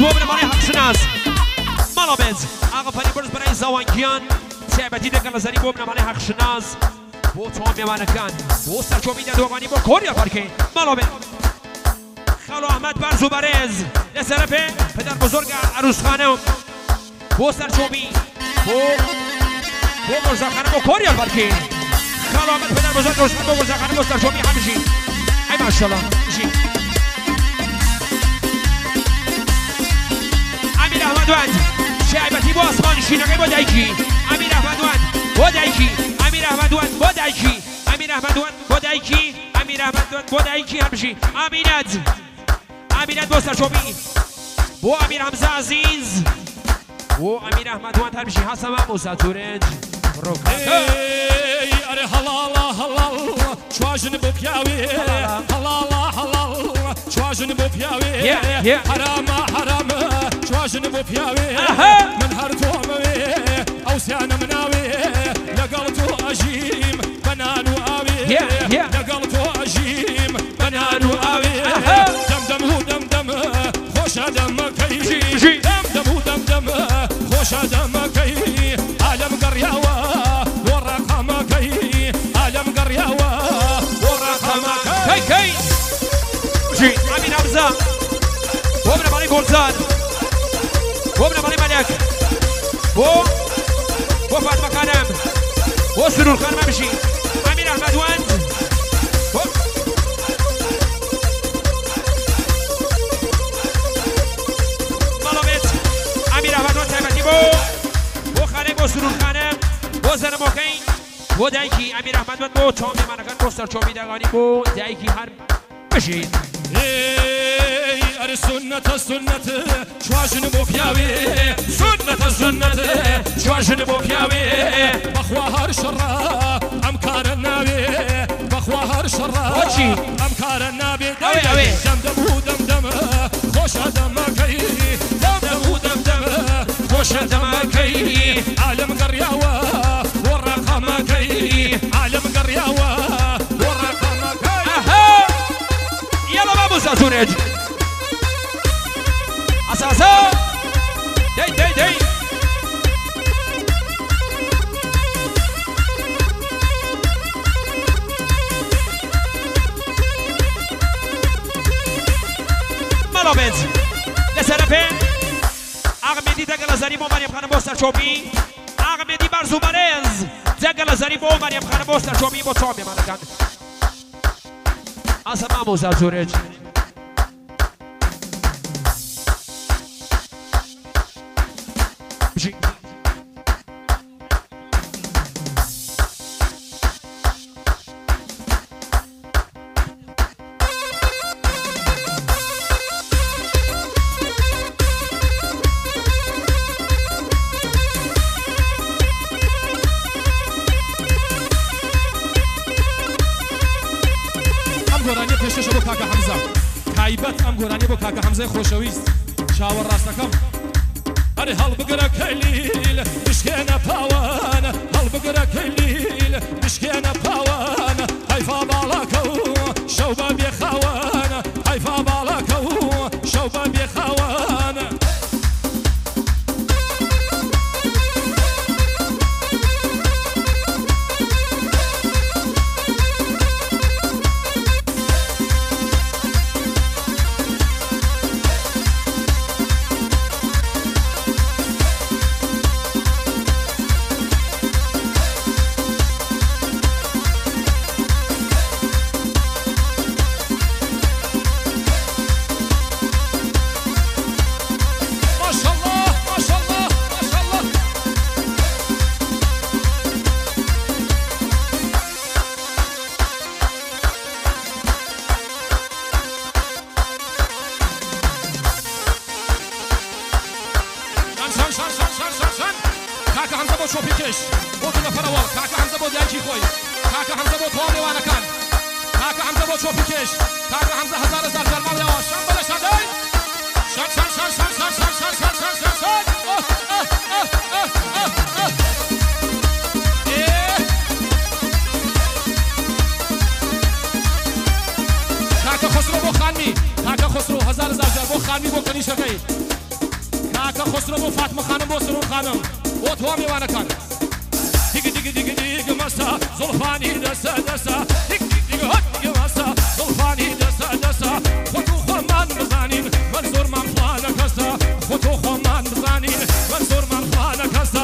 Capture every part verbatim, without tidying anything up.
بوبر مالي حق شناس مالا بنز آقا فنی برز برای زوانگیان سیبتی دکل زنی بوبر مالي حق شناس بو توام یمانه کن بو سرچو میده دوغانی بو کوریا پارکی مالا بنز خالو احمد برز و برز لسرفه پدر بزرگ عروس خانم بو سرچوبی بو بو مرزا خانم بو کوریا پارکی خالو احمد پدر بزرگ عروس خانم بو مرزا خانم بو سرچوبی همشی ای ماشاءالله جی امیر احمد وند شعبتی با آسمان شینقی با دایکی امیر احمد وند با دایکی امیر احمد وند با دایکی امیر احمد وند با دایکی امیر احمد وند با دایکی همشی امینت امینت با سرچوبی بو امیر حمزه عزیز بو امیر احمد وند همشی حسن موسی تورنج ای اره حلالا حلال چواجن بو پیاوی حلالا حلال چواجن بو پیاوی حرام حرام چواجن بو پیاوی من هر توموی او سیانه مناوی لقل تو اجیم بنانو آوی لقل تو اجیم بنانو آوی دم دم هو دم دم خوش دم کی دم دم هو دم دم خوش دم کی عالم قرياوه ورقم كي عالم قرياوه ورقم كي كي جي امين حمزه وابن مالي قرزان وابن مالي ملك و وفات مكانم وسرور خان ممشي امين احمد وند مالومت امين احمد وند تایبتی بو و سرور خانم و زن موکین و دایکی امیر احمد وند بو چامی منکن بستر چامی دگانی بو دایکی هر بشید ای ار سنت سنت چواجن بو پیاوی سنت سنت چواجن بو پیاوی بخوا هر شرا امکار ناوی بخوا هر شرا وچی امکار ناوی اوی اوی دم دم دم دم خوش دم کی دم دم دم دم خوش دم کی عالم قرياوه ورقم كي عالم قرياوه ورقم كي اها يلا بابو ساتورج اساسا دي دي دي مالو بنز لسرفه اغمدی دگل زنی با مریم خانم بستر چوبی اغمدی برزو برز دگل زنی با مریم خانم بستر چوبی با چوبی مالکن اصلا موزا زورج بشی گۆرانی پێشکەشە بۆ کاکە حەمزە تایبەت ئەم گۆرانی بۆ کاکە حەمزەی خۆشەویست چاوەڕاستەکەم ئەرێ هەڵبگرە کەلیل بشکێنە پاوان هەڵبگرە کەلیل بشکێنە پاوان حەیفا باڵاکە و شەو بە بێخاوان حەیفا باڵاکە و شەو بە بێخاوان کاکە حەمزە بۆ چۆپی کێش بۆ دوو نەفەرەوە کاکە حەمزە بۆ دایکی خۆی کاکە حەمزە بۆ تەواو میوانەکان کاکە حەمزە بۆ چۆپی کێش کاکە حەمزە هەزار هەزار جەرماڵیەوە شان بەلە شادەی شان شان شان شان شان شان شان شان شان شان شان کاکە خسرۆ بۆ خانمی کاکە خسرۆ هەزار هەزار جار بۆ خانمی بۆ کەنیشەکەی کاکە خسرۆ و فاتمە خانم بۆ سرور خانم بۆ تۆ میوانەکان دیگە دیگە دیگە دیگە مەسا زوڵفانی دەسە دەسە دیگە دیگە هەت دیگە مەسا زوڵفانی دەسە دەسە خۆت و خۆمان بزانین من زۆرمان فڵانە کەسە خۆت و خۆمان بزانین من زۆرمان فڵانە کەسە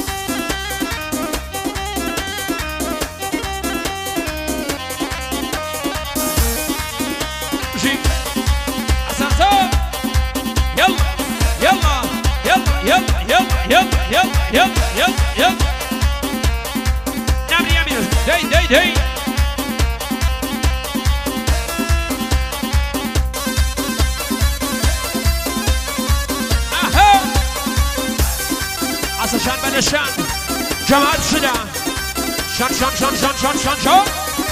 يلا يلا يلا يلا يلا نعم يا مينوس داي داي داي اها عصا شان بنا شان جماعة شدا شان شان شان شان شان شان شان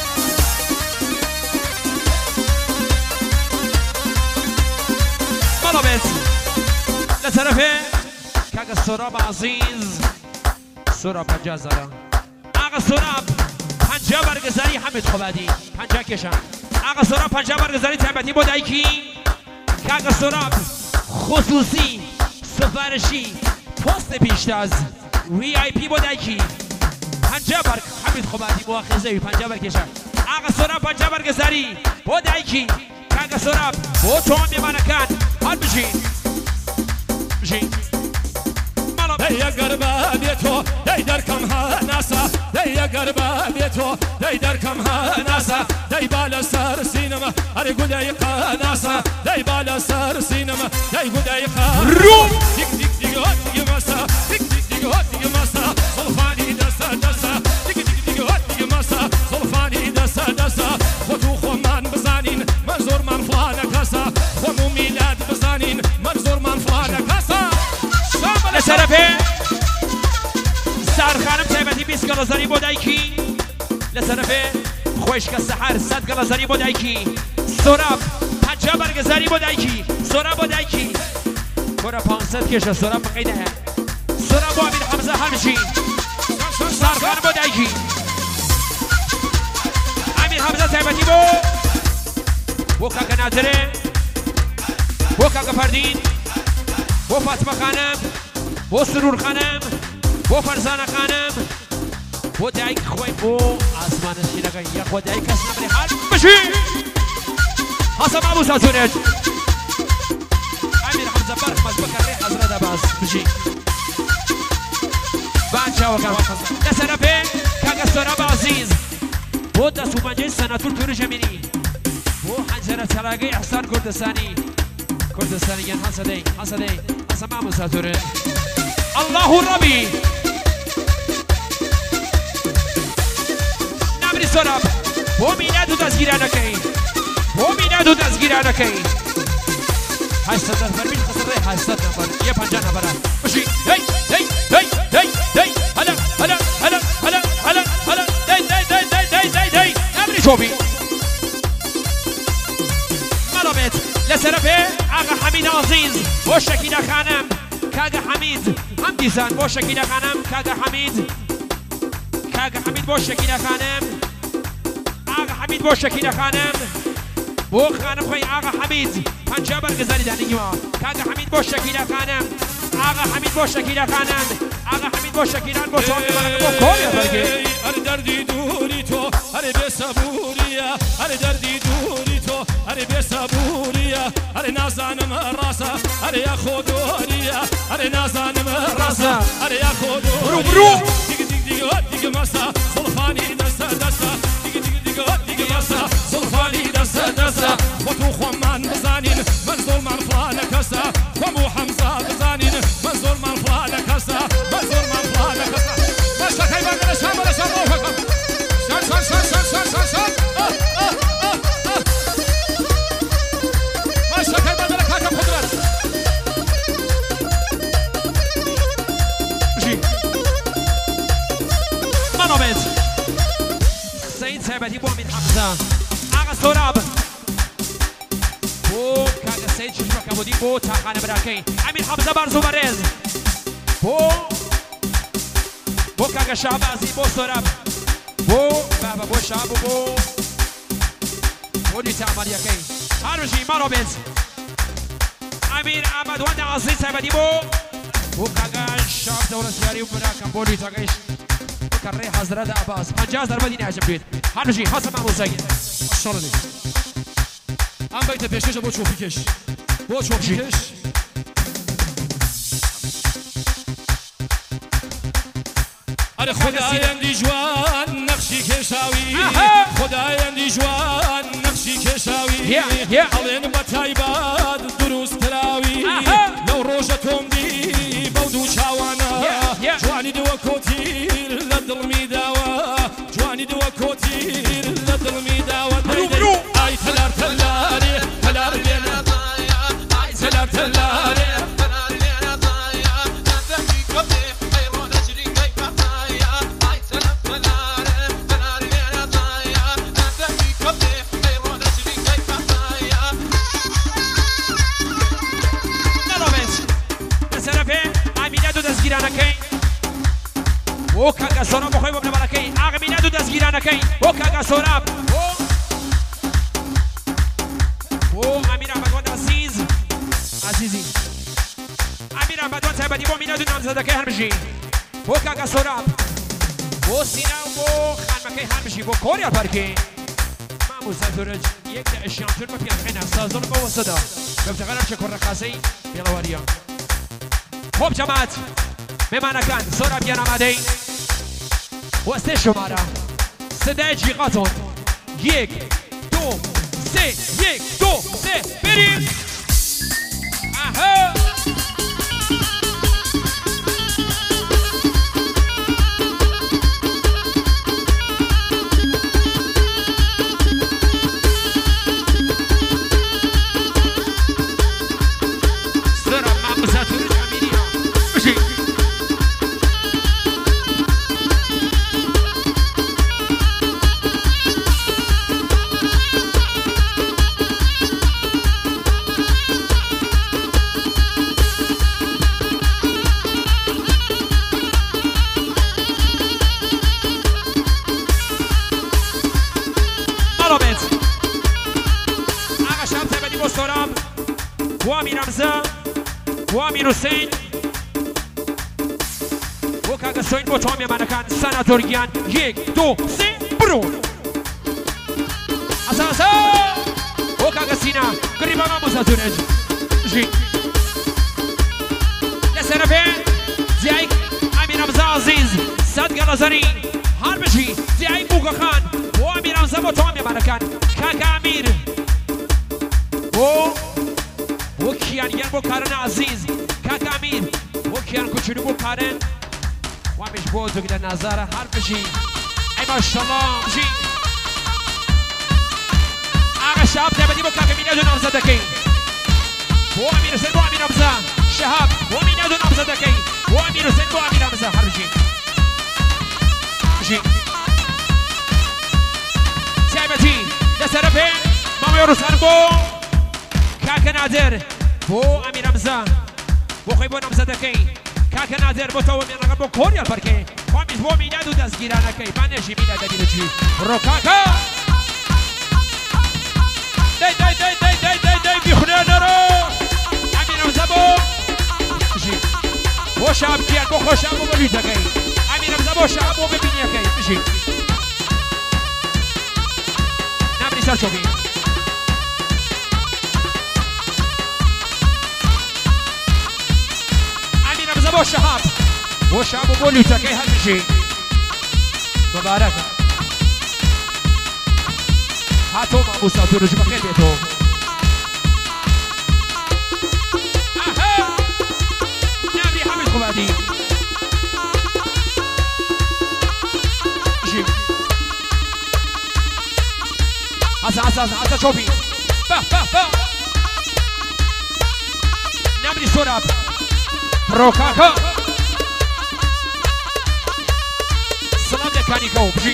مالا بيت لطرفه كاغا سراب عزيز سراب پنجاه زدم آقا سراب پنجاه برگزاری حمید خوبادی پنجاه کشم آقا سراب پنجاه برگزاری تبتی بود ایکی کاغا سراب خصوصی سفارشی پست پیشتاز وی آی پی بود ایکی پنجاه برگ حمید خوبادی مؤاخذه پنجاه برگ کشم آقا سراب پنجاه برگزاری بود ایکی کاغا سراب بود تو هم میمانکن حال بشین بشین دەیە گەربە بێتۆ دەی دەرکەم هەناسە دەیە گەربە بێتۆ دەی دەرکەم هەناسە دەی با لەسەر سینەمە هەرێ گودەی قەناسە دەی با لەسەر سینەمە دەی گودەی قەناسە دیگ دیگ دیگ هۆت دیگە مەسە دیگ دیگ دیگ هۆت دیگە مەسە زوڵفانی دەسە دەسە دیگ دیگ دیگ هۆت دیگە مەسە زوڵفانی دەسە دەسە خۆت و خۆمان بزانین من زۆرمان فڵانە کەسە خۆم و میلاد بزانین من زۆرمان فڵانە کەسە لسرفه سار خانم تایبتی بیست گلازاری بود ایکی لسرفه خوشک سحر صد گلازاری بود ایکی سراب پنجاه برگزاری بود ایکی سراب بود ایکی برا پانصد کشه سراب بقیده ها سراب با امیر حمزه همشین سار خانم بود ایکی امیر حمزه تایبتی بود بو کاکا نادره بو کاکا فردین بو فاطمه خانم بو سرور خانم بو فرزانه خانم بو دایک خوی بو آسمان شیرگا یا خو دایک کس نبری حال بشی حسب ابو ساتونج امیر حمزه برق مز بکر حضرت عباس بشی بعد شاو کار دسرفه کاغا سراب عزیز بو دستو پنجه سناتور تور جمینی بو حنجره تلاقی احسان کردستانی کردستانیان حسدی حسدی حسب ابو ساتونج الله ربي نمری سراب بو میلاد و دزگیرانه کی بو میلاد و دزگیرانه کی هشتصد نفر بیش خسره هشتصد نفر یه پنجاه نفره بشی هی هی هی هی هی هلا هلا هلا هلا هلا هلا دی دی دی دی دی دی دی نمری شوفی ملابت لسرفه آقا حمید عزیز و شکینا خانم کاغا حمید هم دیزن با شکینا خانم کاغا حمید کاغا حمید با شکینا خانم آقا حمید با شکینا خانم بو خانم خوی آقا حمید پنجاه برگزاری دانگی ما کاغا حمید با شکینا خانم آقا حمید با شکینا خانم آقا حمید با شکینا با تو با کاریا برگی هر دردی دوری تو هر بی صبوریا هر دردی دوری تو هر بی صبوریا هر نازانم راسا هر یا خودوریا هر نازانم راسا هر یا خودوریا برو برو دیگه دیگه دیگه دیگه مسا زلفانی دست دست دیگه دیگه دیگه دیگه مسا زلفانی دست دست خودو خوان بزانین من ظلمان فلان کسا خمو حمزه بزانین من ظلمان فلان کسا من ظلمان فلان کسا باشه کی بگم شام ولا شام روحكم شان شان شان شان شان شان شان باشه کی بگم حاکم قدرت بشی منابت سعید ثابتی با امیر حمزه آقا سراب بو کاغا سعید چشم کبودی بو تاخانه براکی امیر حمزه برزو برز بو بو کاغا شعبازی بو سراب بو بابا بو شعب بو بو دیتا عملیکی هر بشی منابت امیر احمد وند عزیز سبدی بو و کاغاش شاب دولت سیاری و برا کمبودی تاگیش کره حضرت عباس پنجاه ضربه دینه عجب بید هرچی حسن محموزایی ماشاءالله ام بیت پیشکش با چوپیکش با چوپیکش اره خدایندی جوان نقشی کشاوی خدایندی جوان نقشی کشاوی حالین با تایباد دروست تراوی لو روژه توم دی بودو چاوانا جوانی دو کوتیر لدل میداوا جوانی دو کوتیر لدل میداوا ای تلار تلاری تلار بینا ای تلار تلاری او کاغا سوراب خوی بابن برکی آقا مینا دو دستگیران نکی او کاغا سوراب او او امیر احمد وند عزیز عزیزی امیر احمد وند سبدی بو مینا دو نامزده کی هرمشی او کاغا سوراب او سینا و خانمکی هرمشی بو کوریا پارکی معمول سازورج یک ده اشیانتون بپیان خیلی سازون با وسطا بفتقرم شکر رقاصی بیلواریا خوب جماعت میمانکان سوراب بیان آماده وسته شماره صدای جیغاتون یک دو سه یک دو سه بریم آها سوراب معموزاتون امیری ها بشی وامي رمزة وامي حسين وكاغا سوين بو تومي مانكان سناتوريان يك دو سي برو اساسا وكاغا سينا قريبا ما مساتورج جي لسنفين زيك امي رمزة عزيز صدق لازرين هربشي زيك بوغا خان وامي رمزة بو تومي مانكان كاكا امير و وكيان يربو كارن عزيز كاكا امير وكيان كوچلو بو كارن وامش بوزو كده نظاره حرف شي اي ما شاء الله شي اغا شهاب تبدي بو كاكا مين يدو نمزه دكي هو امير حسين بو امير نمزه شهاب هو مين يدو نمزه دكي هو امير حسين بو امير نمزه حرف شي شي سيبتي لسرفين ماما يورسان بو كاكا نادر بو امير نمزه بو خوي بو نمزه دكي كاكا نادر بو تو من رقم بو كوريا بركي خامس بو مينادو دزگیرانه کی بانشی مینا دادی چی رو کاکا دی دی دی دی دی دی دی بی خونه رو امیر نمزه بو جی بو شاب کیان بو خوش بو بلیت کی امیر نمزه بو شاب بو ببینی کی جی نبری سر چوبی بو شهاب بو شهاب بو لوتا كي هالشي مبارك هاتو ما ابو ساتور جمع كيتو اها نبي حمد خبادي جي هسا هسا هسا شوفي با با با نبي سوراب روكاكا سلام لكانيكو بجي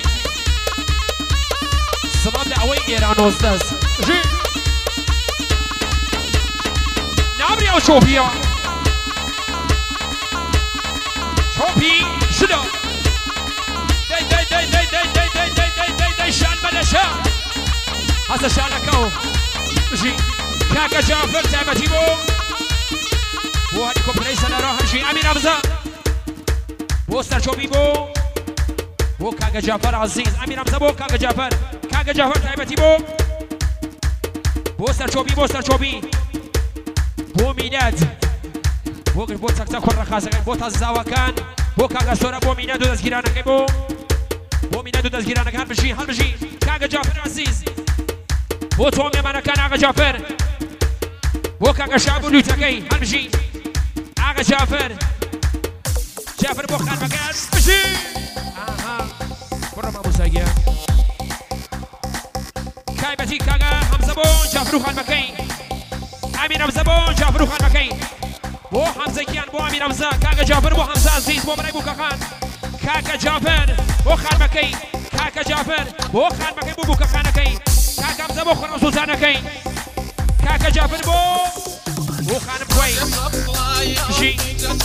سلام لأوي إيران وزدز بجي نابري أو شوبيا شوبي شدا داي داي داي داي داي داي داي داي داي داي داي شان بلشا هسا شانكو بجي كاكا جعفر تعبتي بو بو هلیکوپتری سنرا همشی امیر حمزه بو سرچوبی بو بو کاغا جعفر عزیز امیر حمزه بو کاغا جعفر کاغا جعفر تایبتی بو بو سرچوبی بو سرچوبی بو میلاد بو بو تک تک کر رخصه بو تزاوکان بو کاغا سورا بو میلاد و دزگیرانه بو بو میلاد و دزگیرانه هم بشی هم بشی کاغا جعفر عزیز بو تو میمانه کان آقا جعفر بو کاغا شعب لوتکی هم بشی آقا جعفر جعفر بو خان مکان بشی آها برو ما موسیقی کایبتی کاغا حمزه بو جعفر خان مکان امیر حمزه بو جعفر خان مکان بو حمزه کیان بو امیر حمزه کاغا جعفر بو حمزه عزیز بو برای بو کخان کاغا جعفر بو خان مکان کاغا جعفر بو خان مکان بو بو کخان مکان کاغا حمزه بو خان سلطان مکان کاغا جعفر بو بو خان کوی شي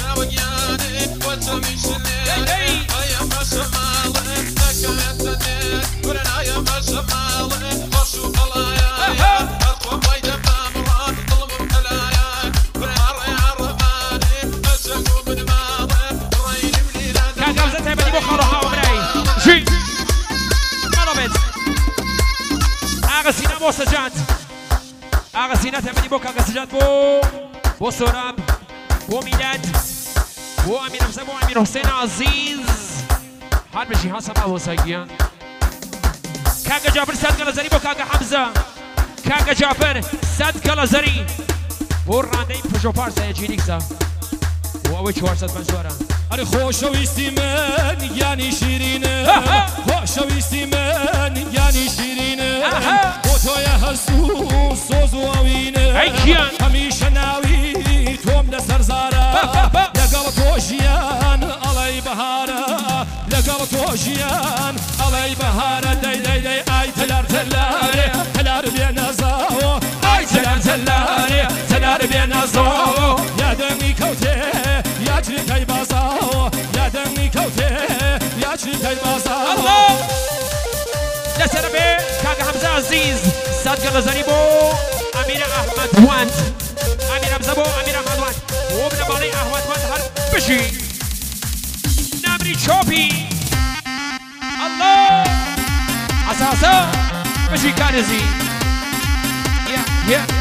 آقا سینا بو سجاد آقا سینا تبدی بو کاغا سجاد بو بو سوراب بو میلاد بو امیر حمزه بو امیر حسین عزیز حال بشی ها سما موسیقیان کاغا جعفر صد کلازری بو کاغا حمزه کاغا جعفر صد کلازری بو رانده این پژو پارسا جیلیکسا بو اوی چهارصد منشوره آره خوشویستی من یعنی شیرینه خوشویستی من یعنی شیرینه با توی هر سو سوز و آوینه همیشه ناوی توم لسر زاره لگل تو جیان علی بهاره لگل تو جیان علی بهاره دی دی دی ای تلار تلاره تلار بینازاو ای تلار تلاره تلار بینازاو یادمی کوته یاجری کای بازاو یادمی کوته یاجری کای بازاو الله لسر به کاغا حمزه عزیز صد گلزنی بو امیر احمد واند امیر حمزه بو امیر احمد واند و ابن بالی احمد واند هر بشی نمری چوبی الله اساسا بشی کارزی یا یا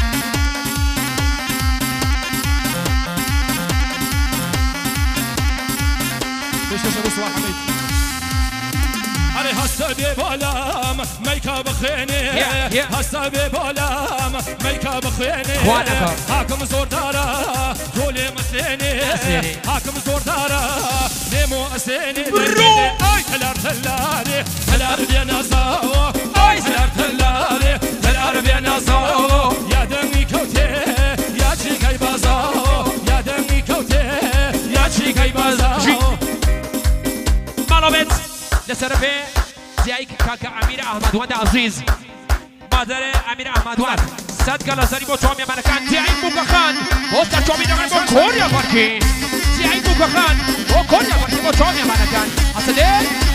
بشش رسوا حمید أنا هسا ببالام ميكا بخيني هسا ببالام ميكا بخيني حاكم زور دارا قولي مسيني حاكم زور دارا نيمو أسيني أي تلار تلاري تلار بينا زاو أي تلار تلاري تلار بينا زاو يا دمي كوتي يا شي كاي بازاو يا دمي كوتي يا شي كاي بازاو مالوبت لسرفه زيك كاكا امير احمد وند عزيز مادر امير احمد وند صد گلازری با تومی منکان زيك بوكخان وسط تومی نگن با کوریا فرکی زيك بوكخان با کوریا فرکی با تومی منکان اصله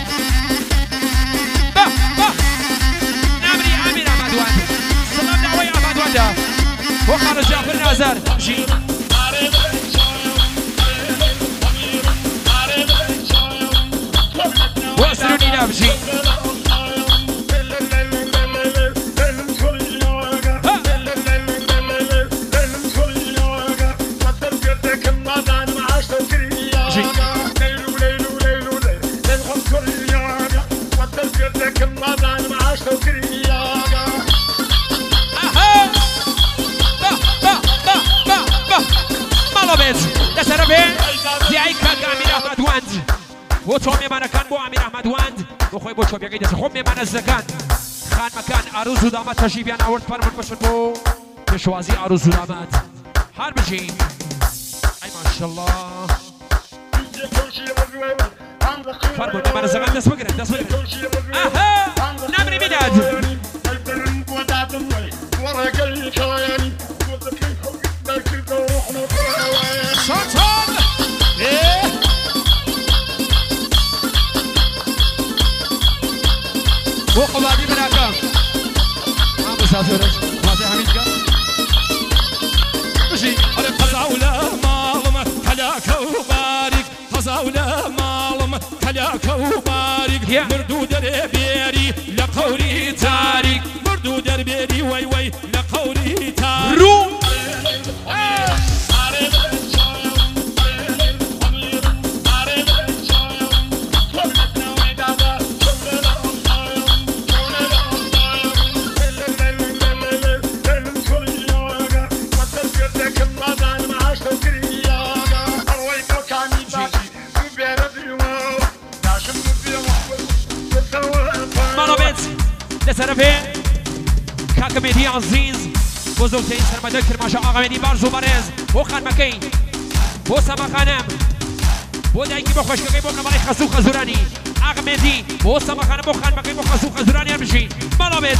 با با نمری امير احمد وند سلام دعوی احمد وند و خارج جعفر ناظر جي واسروني نفسي و تو میمانه کن با امیر احمد وند و خوی با چوب یکی دست خوب میمانه زکن خان مکان عروض و دامت تشریفیان آورد فرمون بشن با پشوازی عروض و دامت هر بشین ای ماشالله فرمون میمانه زکن دست بگیرن دست بگیرن آها نمری میداد شاطان وقبادي براكم ما مسافرش ما في حميد قال مشي على القزعة ولا ما هلاك وبارك مردو دربيري لقوري تاريك مردو دربيري وي وي لقوري تاريك رو لطرف کاک مهدی عزیز بزرگترین سرمایه‌دار کرمانشاه آقا مهدی بارزو بارز بو خانمکی بو سما خانم بو دایکی بو خوشگلی بو نمای خسو خزورانی آقا مهدی بو سما خانم بو خانمکی بو خسو خزورانی هم بشی مالابت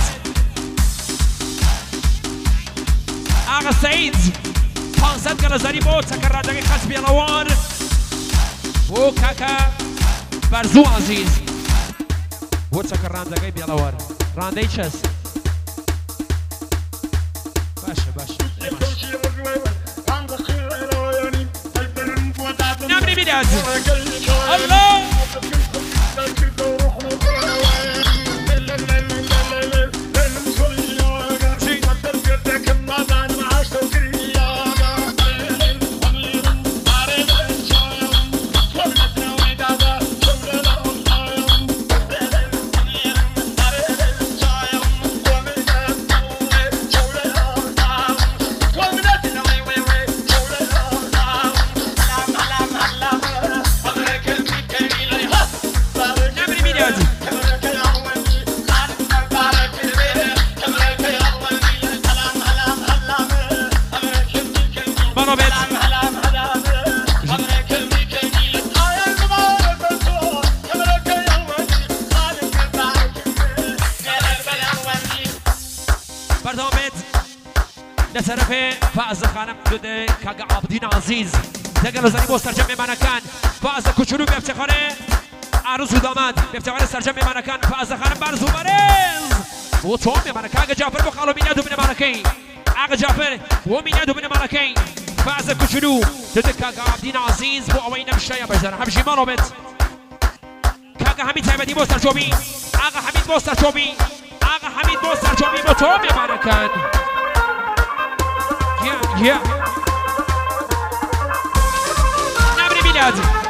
آقا سعید پانصد گلزاری بو تکرردگی خاص بیالوان بو کاکا بارزو عزیز بو تکرردگی بیالوان رانده چس باشه باشه نمری بیداد الله لطرف فاز خانم دوده کاغا عبدین عزیز دگل زنی با سرجم منکن فاز کچولو بیفتخاره عروس و داماد بیفتخاره سرجم منکن فاز خانم برزو برز و تو منکن آقا جعفر بو خالو مینه دوبنه منکی آقا جعفر و مینه دوبنه منکی فاز کچولو دوده کاغا عبدین عزیز بو اوین بشتایا بزنه همشی مالوبت کاغا حمید حمدی با سرجوبی آقا حمید با سرجوبی آقا حمید با سرجوبی و تو منکن Yeah, yeah. نبری میلاد